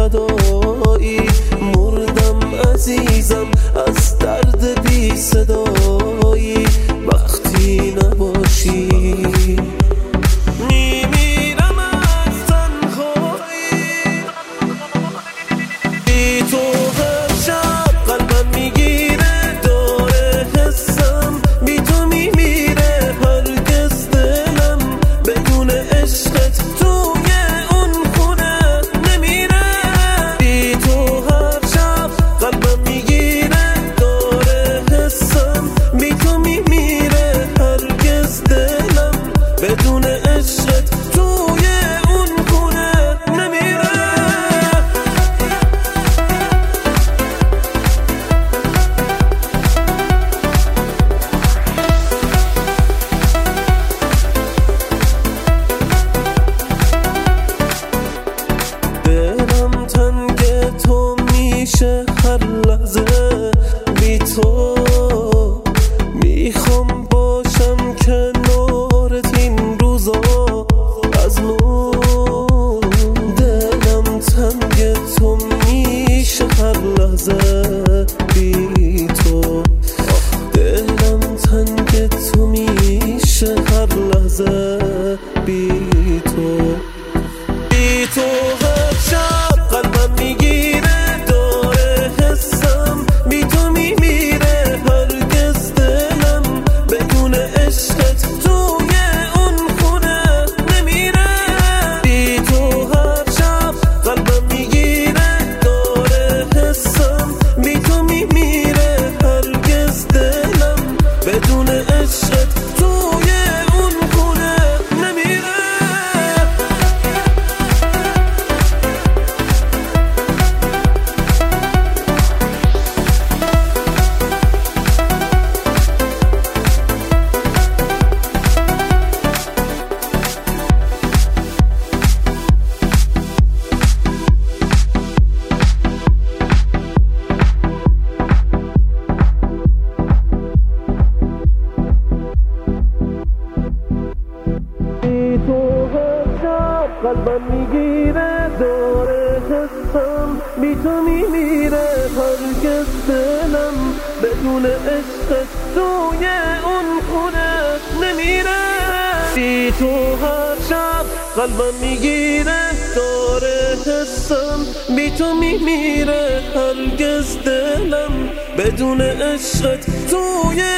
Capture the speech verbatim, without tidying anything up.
فدایی، مردم عزیزم از درد بی صدایی. وقتی نباشی میمیرم از تنهایی، بی تو هر شب قلبم میگیره داره حسم، بی تو میمیره هرگز دلم بدون عشقت توی اون خونه نمیره. بی تو هر شب قلبم میگیره داره حسم، بی تو میمیره هرگز دلم بدون عشقت توی اون خونه نمیره. دلم تنگ تو میشه هر لحظه، بی تو میخوام باشم کنارت این روزا از نو. دلم تنگ تو میشه هر لحظه، بی تو دلم تنگ تو میشه هر لحظه، بی تو بی تو هر شب قلبم میگیره داره حسم، بی تو میمیره هرگز دلم بدون عشقت توی اون خونه نمیره. بی تو هر شب قلبم میگیره داره حسم، بی تو میمیره هرگز دلم بدون عشقت توی اون خونه نمیره. بی تو هر شب قلبم میگیره داره حسم، بی تو میمیره هرگز دلم بدون عشقت توی اون خونه نمیره. بی تو هر شب قلبم میگیره داره حسم، بی تو میمیره هرگز دلم بدون عشقت توی